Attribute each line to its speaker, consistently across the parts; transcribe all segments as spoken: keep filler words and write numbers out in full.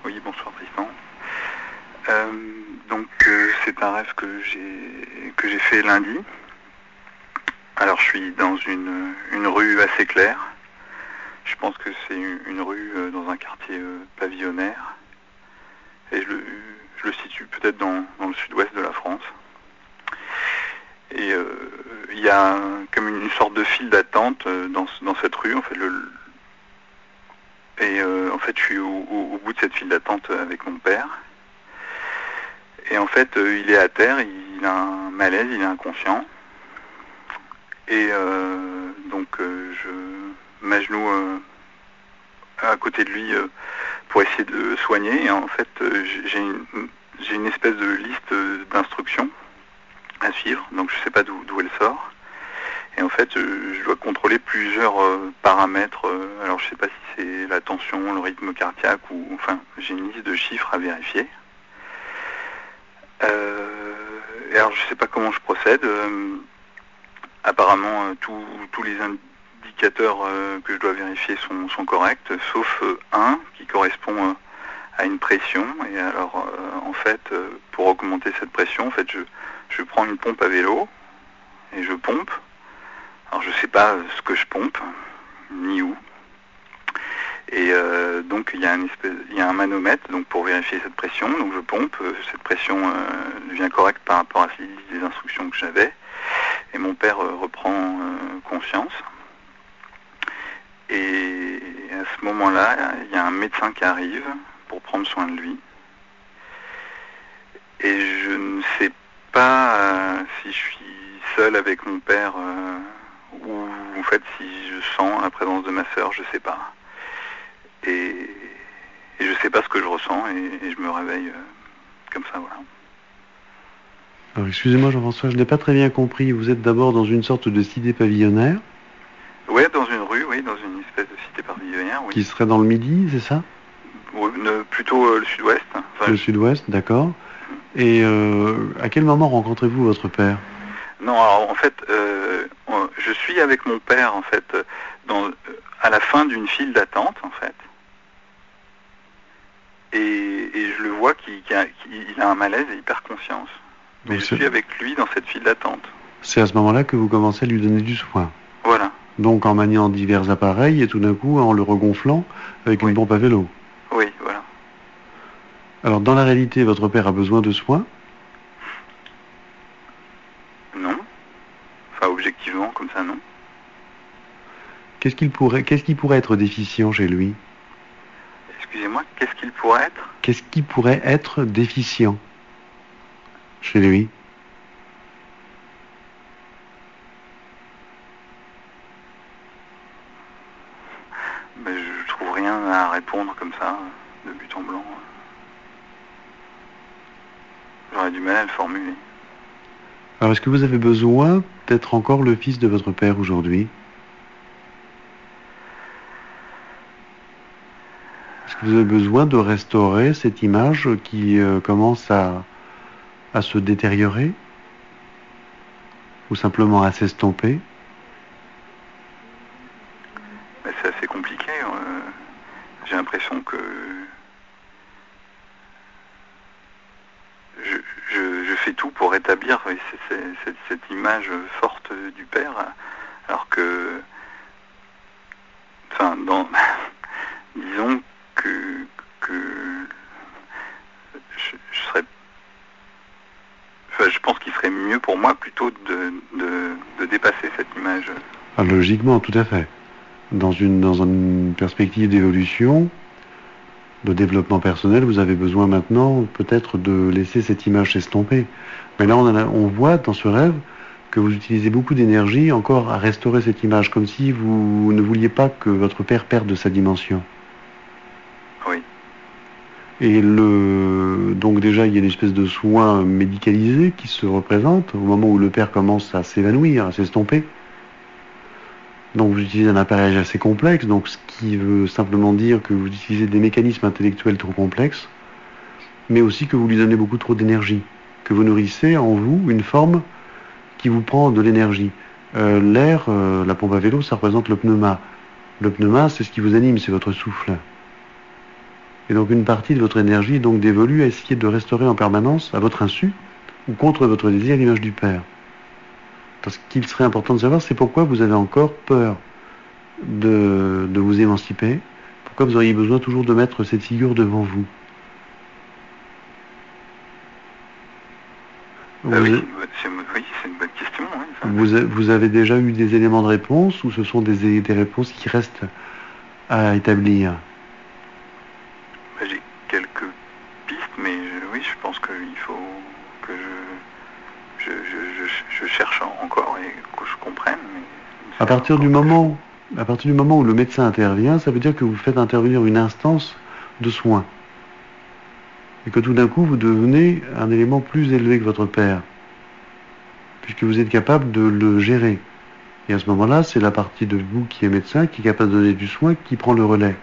Speaker 1: Oui, bonsoir Tristan. Euh, donc euh, c'est un rêve que j'ai que j'ai fait lundi. Alors je suis dans une, une rue assez claire. Je pense que c'est une, une rue euh, dans un quartier euh, pavillonnaire. Et je le, je le situe peut-être dans, dans le sud-ouest de la France. Et euh, il y a un- comme une, une sorte de file d'attente euh, dans, ce- dans cette rue. En fait, le, et euh, en fait, je suis au, au- au bout de cette file d'attente avec mon père. Et en fait, euh, il est à terre, il a un malaise, il est inconscient. Et euh, donc, euh, je m'agenouille euh, à côté de lui euh, pour essayer de le soigner. Et en fait, euh, j'ai une, j'ai une espèce de liste euh, d'instructions à suivre. Donc, je ne sais pas d'où d'où elle sort. Et en fait, je, je dois contrôler plusieurs euh, paramètres. Euh, alors, je ne sais pas si c'est la tension, le rythme cardiaque ou... Enfin, j'ai une liste de chiffres à vérifier. Euh, et alors, je ne sais pas comment je procède. Euh, apparemment, euh, tous tous les indicateurs euh, que je dois vérifier sont, sont corrects, sauf euh, un qui correspond euh, à une pression. Et alors, euh, en fait, euh, pour augmenter cette pression, en fait, je, je prends une pompe à vélo et je pompe. Alors, je ne sais pas ce que je pompe, ni où. Et euh, donc il y a un espèce, il y a un manomètre donc pour vérifier cette pression. Donc je pompe, euh, cette pression euh, devient correcte par rapport à les instructions que j'avais. Et mon père euh, reprend euh, conscience. Et à ce moment-là, il y a un médecin qui arrive pour prendre soin de lui. Et je ne sais pas euh, si je suis seul avec mon père euh, ou en fait si je sens la présence de ma sœur, je sais pas. Et, et je sais pas ce que je ressens et, et je me réveille euh, comme ça, voilà.
Speaker 2: Alors, excusez-moi Jean-François, je n'ai pas très bien compris. Vous êtes d'abord dans une sorte de cité pavillonnaire
Speaker 1: Ouais, dans une rue, oui, dans une espèce de cité pavillonnaire, oui.
Speaker 2: qui serait dans le Midi, c'est ça?
Speaker 1: Ouais, ne- plutôt euh, le sud-ouest. Enfin,
Speaker 2: Le
Speaker 1: je-
Speaker 2: sud-ouest, d'accord. Et euh, à quel moment rencontrez-vous votre père?
Speaker 1: Non, alors en fait, euh, on- je suis avec mon père, en fait, euh, dans, euh, à la fin d'une file d'attente, en fait. Et, et je le vois qu'il qu'il a, qu'il a un malaise et il perd conscience. Mais
Speaker 2: Donc
Speaker 1: je
Speaker 2: c'est
Speaker 1: suis avec lui dans cette file d'attente.
Speaker 2: c'est à ce moment-là que vous commencez à lui donner du soin.
Speaker 1: Voilà,
Speaker 2: Donc en maniant divers appareils et tout d'un coup en le regonflant avec une
Speaker 1: oui,
Speaker 2: pompe à vélo.
Speaker 1: oui, voilà.
Speaker 2: Alors dans la réalité, votre père a besoin de soins.
Speaker 1: Non, enfin objectivement, comme ça, non.
Speaker 2: Qu'est-ce qu'il pourrait, qu'est-ce qui pourrait être déficient chez lui?
Speaker 1: Excusez-moi, qu'est-ce qu'il pourrait être?
Speaker 2: Qu'est-ce qui pourrait être déficient chez lui?
Speaker 1: Mais je trouve rien à répondre comme ça, de but en blanc. J'aurais du mal à le formuler.
Speaker 2: Alors est-ce que vous avez besoin d'être encore le fils de votre père aujourd'hui? Est-ce que vous avez besoin de restaurer cette image qui euh, commence à, à se détériorer ou simplement à s'estomper?
Speaker 1: Mais c'est assez compliqué. euh, J'ai l'impression que je, je- je fais tout pour rétablir oui, c'est- c'est- cette, cette image forte du père, alors que, enfin, dans, disons que, que je, je serais, enfin, je pense qu'il serait mieux pour moi plutôt de, de, de dépasser cette image.
Speaker 2: Ah, logiquement, tout à fait. Dans une, dans une perspective d'évolution, de développement personnel, vous avez besoin maintenant peut-être de laisser cette image s'estomper. Mais là, on, en a- on voit dans ce rêve que vous utilisez beaucoup d'énergie encore à restaurer cette image, comme si vous ne vouliez pas que votre père perde sa dimension.
Speaker 1: Oui,
Speaker 2: Et le, donc déjà, il y a une espèce de soin médicalisé qui se représente au moment où le père commence à s'évanouir, à s'estomper. Donc vous utilisez un appareil assez complexe, donc ce qui veut simplement dire que vous utilisez des mécanismes intellectuels trop complexes, mais aussi que vous lui donnez beaucoup trop d'énergie, que vous nourrissez en vous une forme qui vous prend de l'énergie. Euh, l'air, euh, la pompe à vélo, ça représente le pneuma. Le pneuma, c'est ce qui vous anime, c'est votre souffle. Et donc une partie de votre énergie est donc dévolue à essayer de restaurer en permanence, à votre insu, ou contre votre désir, l'image du Père. Parce qu'il serait important de savoir, c'est pourquoi vous avez encore peur de, de vous émanciper, pourquoi vous auriez besoin toujours de mettre cette figure devant vous.
Speaker 1: Bah
Speaker 2: vous,
Speaker 1: oui, c'est une, oui, c'est une bonne question. Oui,
Speaker 2: vous, vous avez déjà eu des éléments de réponse ou ce sont des, des réponses qui restent à établir?
Speaker 1: Bah, j'ai quelques pistes, mais je, oui, je pense qu'il faut que je, je, je, je, je cherche encore et que je comprenne. Mais
Speaker 2: à partir du moment, à partir du moment où le médecin intervient, ça veut dire que vous faites intervenir une instance de soins. Et que tout d'un coup, vous devenez un élément plus élevé que votre père, puisque vous êtes capable de le gérer. Et à ce moment-là, c'est la partie de vous qui est médecin, qui est capable de donner du soin, qui prend le relais.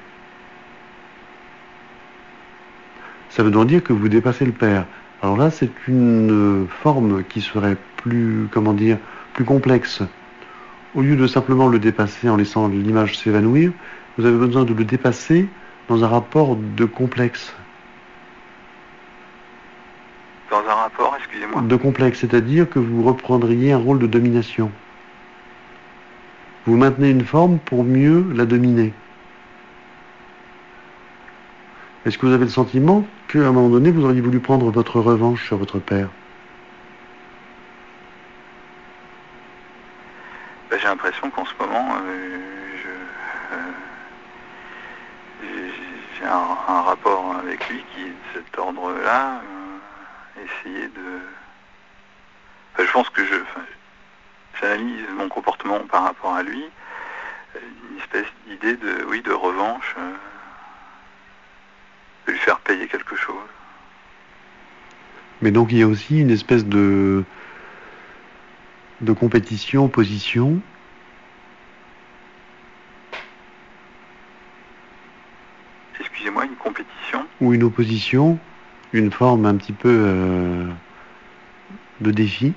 Speaker 2: Ça veut donc dire que vous dépassez le père. Alors là, c'est une forme qui serait plus, comment dire, plus complexe. Au lieu de simplement le dépasser en laissant l'image s'évanouir, vous avez besoin de le dépasser dans un rapport de complexe.
Speaker 1: Dans un rapport, excusez-moi.
Speaker 2: De complexe, c'est-à-dire que vous reprendriez un rôle de domination. Vous maintenez une forme pour mieux la dominer. Est-ce que vous avez le sentiment qu'à un moment donné, vous auriez voulu prendre votre revanche sur votre père?
Speaker 1: Ben, j'ai l'impression qu'en ce moment, euh, je, euh, j'ai un, un rapport avec lui qui est de cet ordre-là. Euh, essayer de... Enfin, je pense que je... Enfin, j'analyse mon comportement par rapport à lui. Une espèce d'idée de, oui, de revanche. Euh, de lui faire payer quelque chose.
Speaker 2: Mais donc il y a aussi une espèce de, de compétition, opposition.
Speaker 1: Excusez-moi, une compétition?
Speaker 2: Ou une opposition, une forme un petit peu euh, de défi.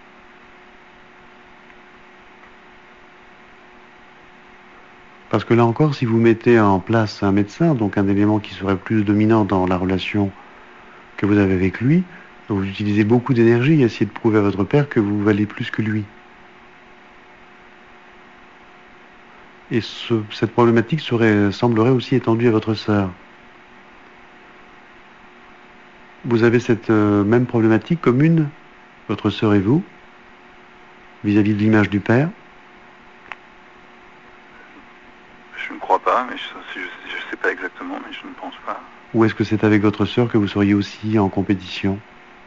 Speaker 2: Parce que là encore, si vous mettez en place un médecin, donc un élément qui serait plus dominant dans la relation que vous avez avec lui, vous utilisez beaucoup d'énergie à essayer de prouver à votre père que vous valez plus que lui. Et ce, cette problématique serait, semblerait aussi étendue à votre sœur. Vous avez cette euh, même problématique commune, votre sœur et vous, vis-à-vis de l'image du père?
Speaker 1: Je ne crois pas, mais je ne sais pas exactement, mais je ne pense pas.
Speaker 2: Ou est-ce que c'est avec votre sœur que vous seriez aussi en compétition?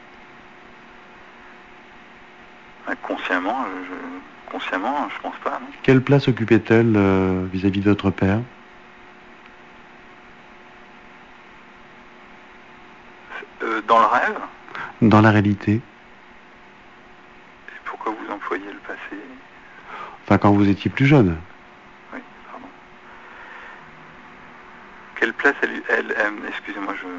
Speaker 1: Consciemment, je, consciemment, je pense pas. Non.
Speaker 2: Quelle place occupait-elle euh, vis-à-vis de votre père?
Speaker 1: euh, Dans le rêve?
Speaker 2: Dans la réalité?
Speaker 1: Et pourquoi vous employez le passé?
Speaker 2: Enfin, quand vous étiez plus jeune.
Speaker 1: Oui, pardon. Quelle place elle... elle, elle excusez-moi, je...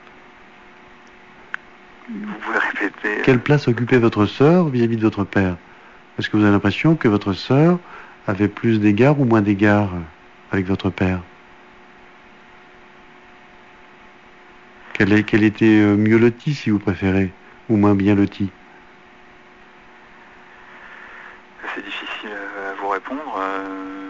Speaker 1: Vous pouvez répéter?
Speaker 2: Quelle place occupait votre sœur vis-à-vis de votre père? Est-ce que vous avez l'impression que votre sœur avait plus d'égards ou moins d'égards avec votre père? Qu'elle, qu'elle était mieux lotie, si vous préférez, ou moins bien lotie?
Speaker 1: C'est difficile à vous répondre. Euh...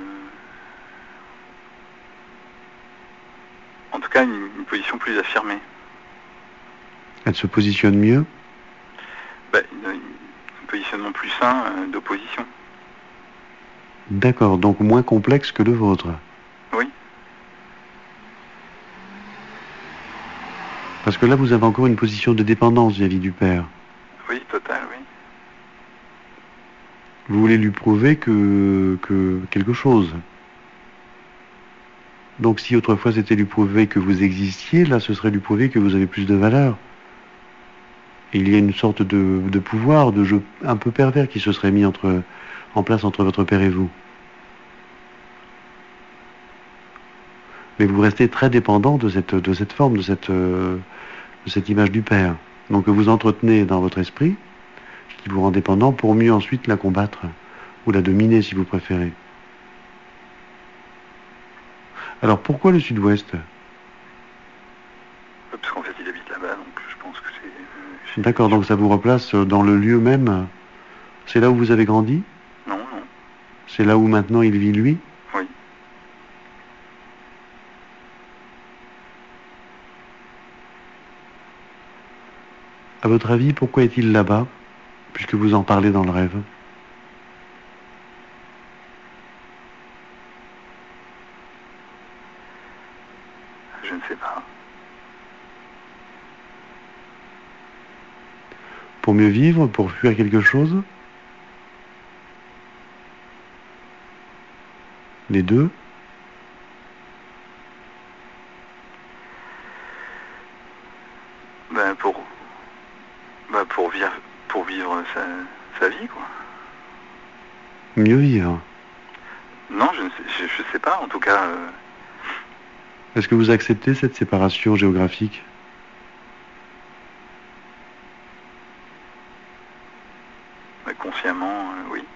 Speaker 1: En tout cas, une, une position plus affirmée.
Speaker 2: Elle se positionne mieux?
Speaker 1: Bah, une, un positionnement plus sain euh, d'opposition.
Speaker 2: D'accord, donc moins complexe que le vôtre.
Speaker 1: Oui.
Speaker 2: Parce que là, vous avez encore une position de dépendance vis-à-vis du père.
Speaker 1: Oui, total, oui.
Speaker 2: Vous voulez lui prouver que, que quelque chose. Donc si autrefois c'était lui prouver que vous existiez, là ce serait lui prouver que vous avez plus de valeur. Et il y a une sorte de, de pouvoir, de jeu un peu pervers qui se serait mis entre, en place entre votre père et vous. Mais vous restez très dépendant de cette, de cette forme, de cette, de cette image du père. Donc que vous entretenez dans votre esprit, qui vous rend dépendant pour mieux ensuite la combattre, ou la dominer si vous préférez. Alors pourquoi le sud-ouest?
Speaker 1: parce qu'en fait il habite là-bas, donc je pense que c'est... Euh,
Speaker 2: D'accord, donc ça vous replace dans le lieu même. C'est là où vous avez grandi?
Speaker 1: Non, non.
Speaker 2: C'est là où maintenant il vit lui?
Speaker 1: Oui.
Speaker 2: À votre avis, pourquoi est-il là-bas, puisque vous en parlez dans le rêve?
Speaker 1: Je ne sais pas.
Speaker 2: Pour mieux vivre, pour fuir quelque chose? Les deux?
Speaker 1: Ben pour, ben pour vivre, pour vivre sa, sa vie, quoi.
Speaker 2: Mieux vivre?
Speaker 1: Non, je ne sais, je, je sais pas. En tout cas, euh,
Speaker 2: est-ce que vous acceptez cette séparation géographique?
Speaker 1: ben consciemment, euh, oui.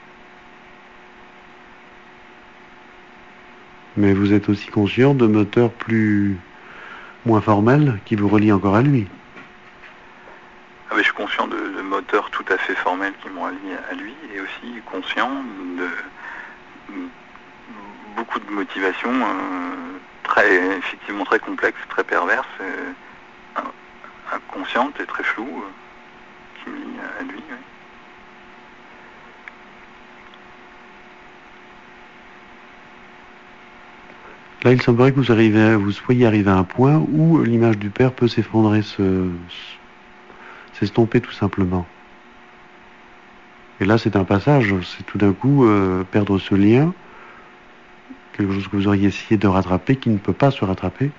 Speaker 2: Mais vous êtes aussi conscient de moteurs plus moins formels qui vous relient encore à lui?
Speaker 1: Ah, ben je suis conscient de, de moteurs tout à fait formels qui me relient à lui, et aussi conscient de, de beaucoup de motivations euh, très, effectivement très complexes, très perverses, euh, inconscientes et très floues euh, qui me lient à lui. Oui.
Speaker 2: Là, il semblerait que vous, arrivez, vous soyez arrivé à un point où l'image du père peut s'effondrer, se, s'estomper tout simplement. Et là, c'est un passage, c'est tout d'un coup euh, perdre ce lien, quelque chose que vous auriez essayé de rattraper, qui ne peut pas se rattraper.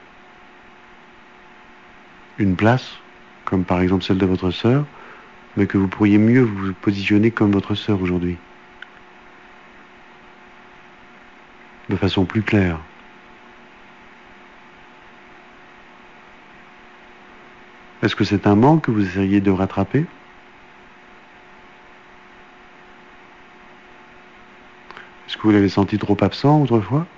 Speaker 2: Une place, comme par exemple celle de votre sœur, mais que vous pourriez mieux vous positionner comme votre sœur aujourd'hui. De façon plus claire. Est-ce que c'est un manque que vous essayez de rattraper? Est-ce que vous l'avez senti trop absent autrefois?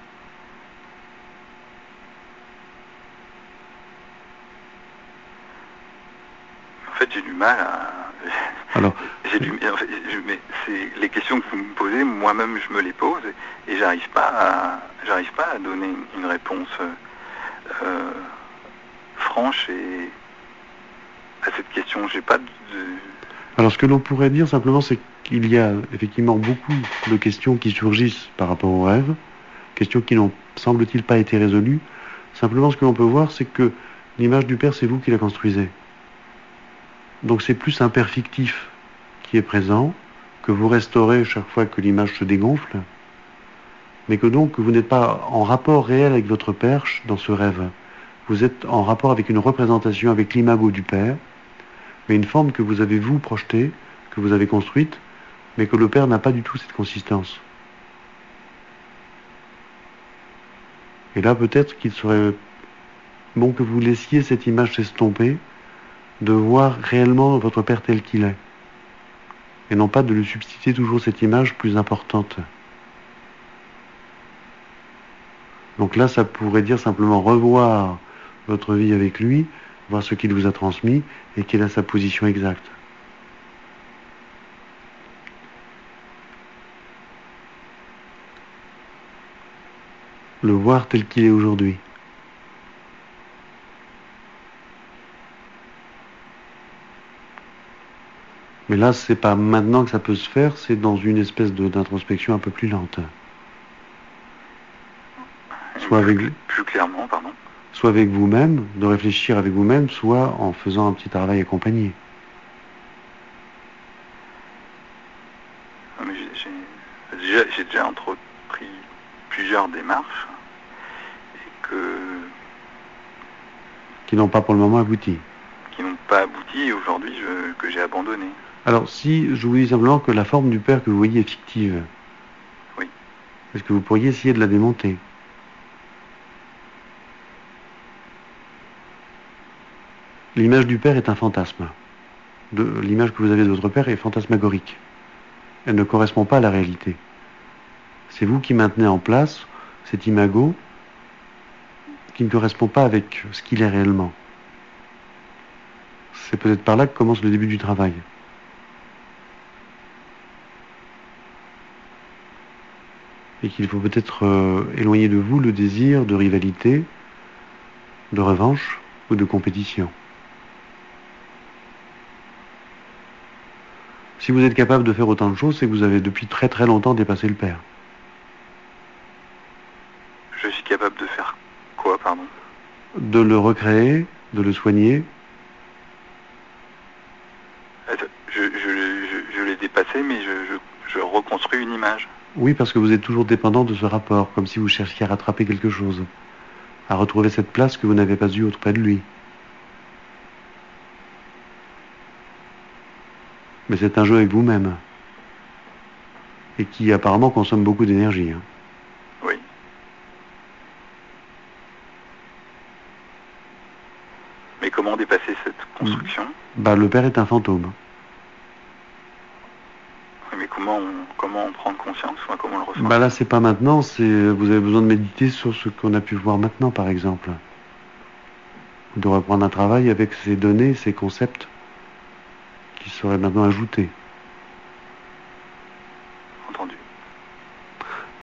Speaker 1: En fait, j'ai du mal à...
Speaker 2: Alors,
Speaker 1: j'ai du... en fait, je... mais c'est les questions que vous me posez, moi-même je me les pose et, et j'arrive pas à, j'arrive pas à donner une, une réponse euh, franche et à cette question. J'ai pas de...
Speaker 2: Alors, ce que l'on pourrait dire simplement, c'est qu'il y a effectivement beaucoup de questions qui surgissent par rapport au rêve, questions qui n'ont, semble-t-il, pas été résolues. Simplement, ce que l'on peut voir, c'est que l'image du père, c'est vous qui la construisez. Donc, c'est plus un père fictif qui est présent, que vous restaurez chaque fois que l'image se dégonfle, mais que donc vous n'êtes pas en rapport réel avec votre père dans ce rêve. Vous êtes en rapport avec une représentation, avec l'imago du père, mais une forme que vous avez vous projetée, que vous avez construite, mais que le père n'a pas du tout cette consistance. Et là, peut-être qu'il serait bon que vous laissiez cette image s'estomper, de voir réellement votre père tel qu'il est, et non pas de lui substituer toujours cette image plus importante. Donc là, ça pourrait dire simplement revoir votre vie avec lui, voir ce qu'il vous a transmis, et quelle est sa position exacte. Le voir tel qu'il est aujourd'hui. Mais là, c'est pas maintenant que ça peut se faire, c'est dans une espèce de, d'introspection un peu plus lente. Soit avec,
Speaker 1: plus, plus clairement, pardon.
Speaker 2: Soit avec vous-même, de réfléchir avec vous-même, soit en faisant un petit travail accompagné.
Speaker 1: Mais j'ai, j'ai, déjà, j'ai déjà entrepris plusieurs démarches et que...
Speaker 2: qui n'ont pas pour le moment abouti.
Speaker 1: Qui n'ont pas abouti et aujourd'hui je, que j'ai abandonné.
Speaker 2: Alors, si je vous dis simplement que la forme du père que vous voyez est fictive,
Speaker 1: oui.
Speaker 2: Est-ce que vous pourriez essayer de la démonter? L'image du père est un fantasme. De, l'image que vous avez de votre père est fantasmagorique. Elle ne correspond pas à la réalité. C'est vous qui maintenez en place cet imago qui ne correspond pas avec ce qu'il est réellement. c'est peut-être par là que commence le début du travail. Et qu'il faut peut-être euh, éloigner de vous le désir de rivalité, de revanche ou de compétition. Si vous êtes capable de faire autant de choses, c'est que vous avez depuis très très longtemps dépassé le père.
Speaker 1: Je suis capable de faire quoi, pardon?
Speaker 2: De le recréer, de le soigner.
Speaker 1: Je, je, je, je l'ai dépassé, mais je, je, je reconstruis une image.
Speaker 2: Oui, parce que vous êtes toujours dépendant de ce rapport, comme si vous cherchiez à rattraper quelque chose, à retrouver cette place que vous n'avez pas eue auprès de lui. Mais c'est un jeu avec vous-même, et qui apparemment consomme beaucoup d'énergie. Hein.
Speaker 1: Oui. Mais comment dépasser cette construction?
Speaker 2: Bah, le père est un fantôme.
Speaker 1: Mais comment on, comment on prend conscience, enfin, comment on le ressent?
Speaker 2: Bah là, c'est pas maintenant, c'est vous avez besoin de méditer sur ce qu'on a pu voir maintenant, par exemple. De reprendre un travail avec ces données, ces concepts qui seraient maintenant ajoutés.